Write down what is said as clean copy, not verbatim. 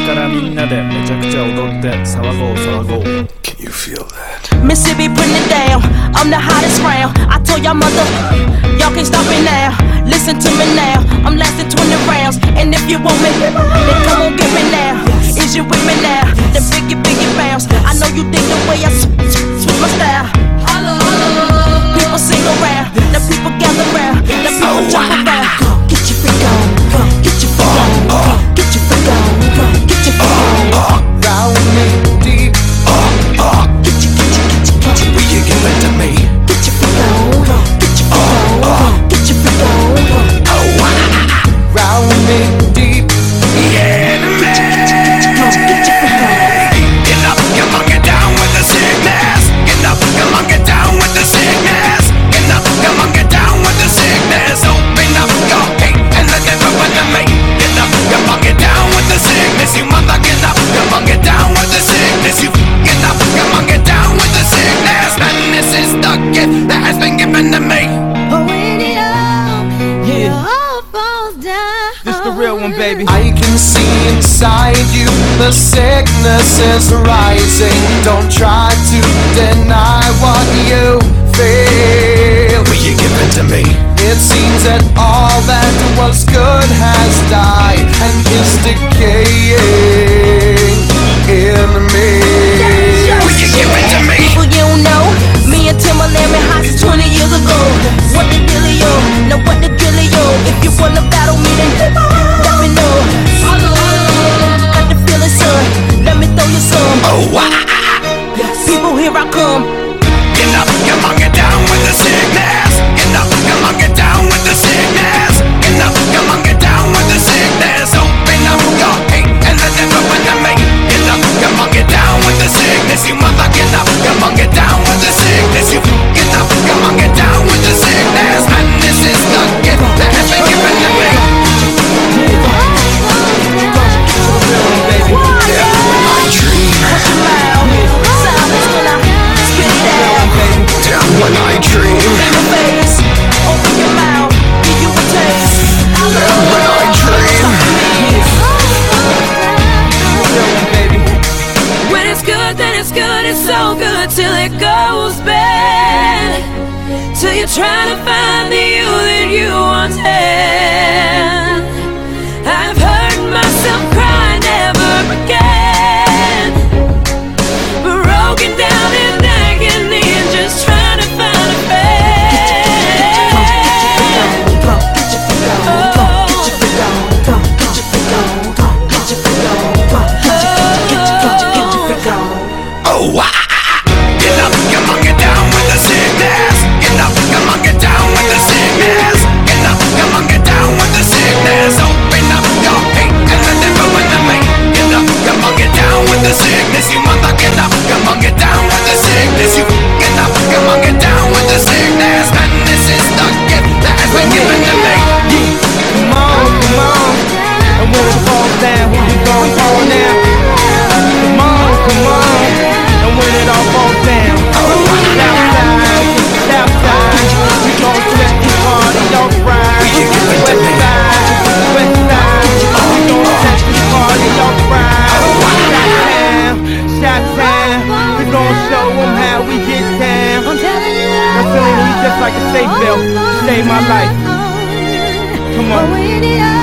からみんなでめちゃくちゃ踊って騒ごう騒ごう Can you feel that? Mississippi putting it down, I'm the hottest round. I told y'all mother, y'all can't stop me now. Listen to me now, I'm lasting 20 rounds. And if you want me, then come on get me now. Is you with me now? Then biggie bounce. I know you dig the way I switch my style. People sing around, the people gather round, the people jump around. Get your freak on, get your freak on, get your freak on, get your freak on. Round me deep. Will you give it to me? Get your freak on, get your freak on, get your freak on. Round me deep. Yeah, man. Get up, come on, get down with the sickness. Get up, come on, get down with the sickness. Get up, come on, get down with the sickness. Open up your hate and let them run to me. Get up, come on, get down with the sickness. You mother, get up, come on, get down with the sickness. You get up, come on, get down with the sickness. And this is the gift that has been given to me. But when it all falls down, This the real one, baby. I can see inside you, the sickness is rising. Don't try to deny what you feel. Will you give it to me? It seems that all that was good has died and is decaying in me. Will you give it to me? People you don't know, me and Timberland been hot since 20 years ago. What the dealio? Now what the dealio? If you wanna battle me, then let me know. Got the feeling, son. Let me throw you some. Oh, wow. People, here I come. Get up, come on, get down with the sickness. Get up, come on, get down with the sickness. Get up, come on, get down with the sickness. Open up your hate and let them run to me. Get up, come on, get down with the sickness. You mother, get up, come on, get down with the sickness. You get up, come on, get down with the sickness. And this is the gift that has been given to me. I dream Silence when I spit it out. down when I dream. In your face, open your mouth, give you a taste. Down when I dream. when it's good, then it's good. It's so good till it goes bad. Till you're trying to find the you that you once had. I've heard myself cry never again. Broken down in agony and just trying to find a friend. Oh, wow. Get up, come on, get down with the sickness. Get up, come on, get down with the sickness. Get up, come on, get down with the sickness. Open up your hate and let them run to me. Get up, come on, get down with the sickness. You mother, get up, come on, get down with the sickness. You get up, come on, get down with the sickness. And this is the gift that has been given to me. Come on. And when it falls down, who you gon' call now? Come on. And when it all falls down, Southside, we gon' set the party off right. Westside, we gon' set the party off right. Shot-town, we gon' show them how we get down. Now Selena, you just like a safe belt, saved my life. Come on.